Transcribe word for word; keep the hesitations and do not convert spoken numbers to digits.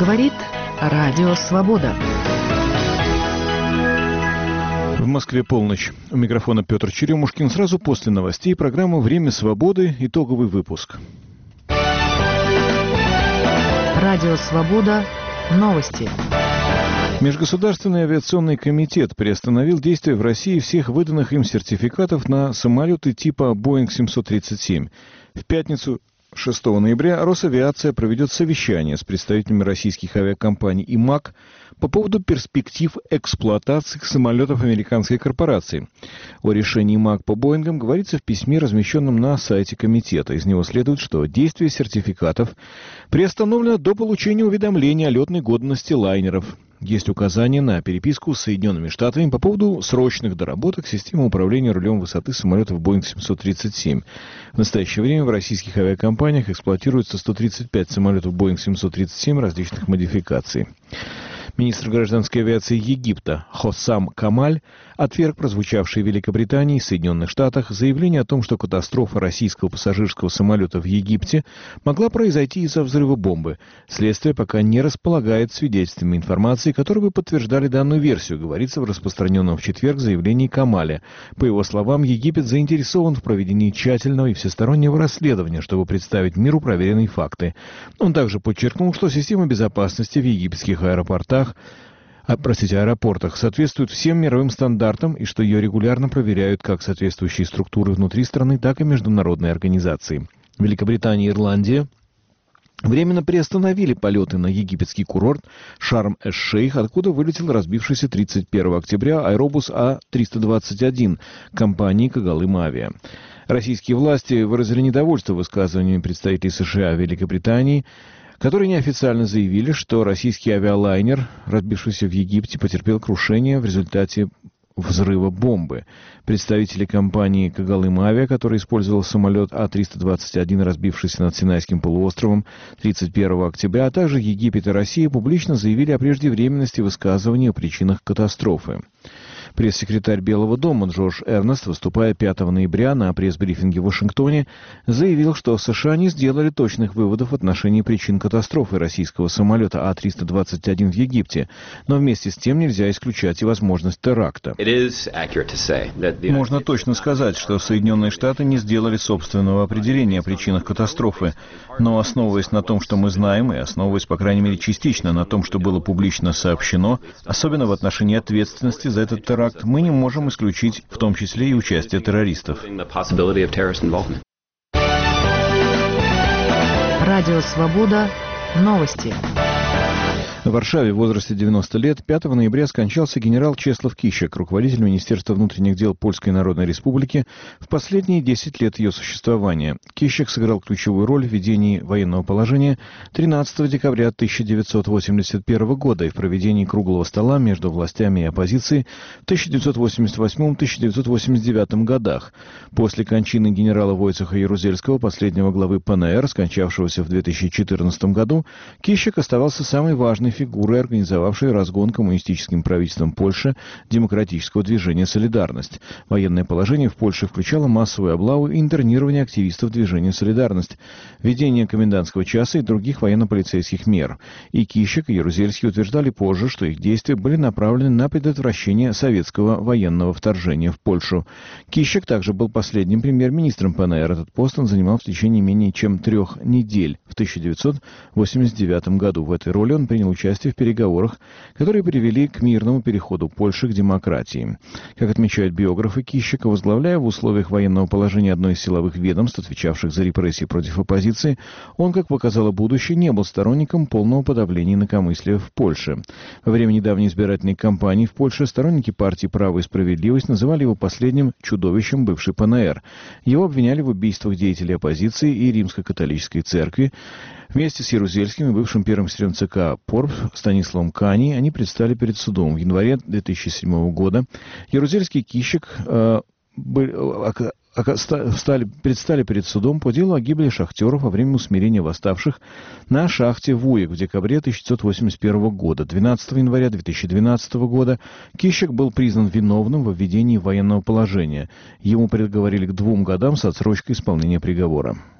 Говорит Радио Свобода. В Москве полночь. У микрофона Петр Черемушкин. Сразу после новостей программа «Время свободы». Итоговый выпуск. Радио Свобода. Новости. Межгосударственный авиационный комитет приостановил действие в России всех выданных им сертификатов на самолеты типа Боинг семьсот тридцать семь. В пятницу, шестого ноября, Росавиация проведет совещание с представителями российских авиакомпаний и МАК по поводу перспектив эксплуатации самолетов американской корпорации. О решении МАК по Боингам говорится в письме, размещенном на сайте комитета. Из него следует, что действие сертификатов приостановлено до получения уведомления о летной годности лайнеров. Есть указания на переписку с Соединенными Штатами по поводу срочных доработок системы управления рулем высоты самолетов Боинг семьсот тридцать семь. В настоящее время в российских авиакомпаниях эксплуатируется сто тридцать пять самолетов Боинг семьсот тридцать семь различных модификаций. Министр гражданской авиации Египта Хоссам Камаль отверг прозвучавшие в Великобритании и Соединенных Штатах заявление о том, что катастрофа российского пассажирского самолета в Египте могла произойти из-за взрыва бомбы. Следствие пока не располагает свидетельствами информации, которые бы подтверждали данную версию, говорится в распространенном в четверг заявлении Камаля. По его словам, Египет заинтересован в проведении тщательного и всестороннего расследования, чтобы представить миру проверенные факты. Он также подчеркнул, что система безопасности в египетских аэропортах А, простите, аэропортах соответствует всем мировым стандартам и что ее регулярно проверяют как соответствующие структуры внутри страны, так и международные организации. Великобритания и Ирландия временно приостановили полеты на египетский курорт Шарм-эш-Шейх, откуда вылетел разбившийся тридцать первого октября аэробус А триста двадцать один компании «Когалым Авиа». Российские власти выразили недовольство высказываниями представителей США и Великобритании, которые неофициально заявили, что российский авиалайнер, разбившийся в Египте, потерпел крушение в результате взрыва бомбы. Представители компании «Когалым Авиа», который использовал самолет А триста двадцать один, разбившийся над Синайским полуостровом тридцать первого октября, а также Египет и Россия, публично заявили о преждевременности высказываний о причинах катастрофы. Пресс-секретарь Белого дома Джош Эрнест, выступая пятого ноября на пресс-брифинге в Вашингтоне, заявил, что США не сделали точных выводов в отношении причин катастрофы российского самолета А триста двадцать один в Египте, но вместе с тем нельзя исключать и возможность теракта. Можно точно сказать, что Соединенные Штаты не сделали собственного определения о причинах катастрофы, но основываясь на том, что мы знаем, и основываясь, по крайней мере, частично на том, что было публично сообщено, особенно в отношении ответственности за этот теракт, мы не можем исключить в том числе и участие террористов. Радио Свобода. Новости. В Варшаве в возрасте девяноста лет пятого ноября скончался генерал Чеслав Кищак, руководитель Министерства внутренних дел Польской Народной Республики в последние десять лет ее существования. Кищак сыграл ключевую роль в введении военного положения тринадцатого декабря тысяча девятьсот восемьдесят первого года и в проведении круглого стола между властями и оппозицией в тысяча девятьсот восемьдесят восьмом — тысяча девятьсот восемьдесят девятом годах. После кончины генерала Войцеха Ярузельского, последнего главы Пэ Эн Эр, скончавшегося в две тысячи четырнадцатом году, Кищак оставался самой важной фигурой, организовавшей разгон коммунистическим правительством Польши демократического движения «Солидарность». Военное положение в Польше включало массовую облаву и интернирование активистов движения «Солидарность», введение комендантского часа и других военно-полицейских мер. И Кищак, и Ярузельский утверждали позже, что их действия были направлены на предотвращение советского военного вторжения в Польшу. Кищак также был последним премьер-министром Пэ Эн Эр. Этот пост он занимал в течение менее чем трех недель в тысяча девятьсот восемьдесят девятом году. В этой роли он принял участие в переговорах, которые привели к мирному переходу Польши к демократии. Как отмечают биографы Кищака, возглавляя в условиях военного положения одно из силовых ведомств, отвечавших за репрессии против оппозиции, он, как показало будущее, не был сторонником полного подавления инакомыслия в Польше. Во время недавней избирательной кампании в Польше сторонники партии «Право и справедливость» называли его последним чудовищем бывшей Пэ Эн Эр. Его обвиняли в убийствах деятелей оппозиции и Римско-католической церкви. Вместе с Ярузельским и бывшим первым секретарем Цэ Ка Порп Станиславом Кани они предстали перед судом. В январе две тысячи седьмого года Ярузельский и Кищак э, были, стали, предстали перед судом по делу о гибели шахтеров во время усмирения восставших на шахте Вуек в декабре тысяча девятьсот восемьдесят первого года. двенадцатого января две тысячи двенадцатого года Кищак был признан виновным во введении военного положения. Ему приговорили к двум годам с отсрочкой исполнения приговора.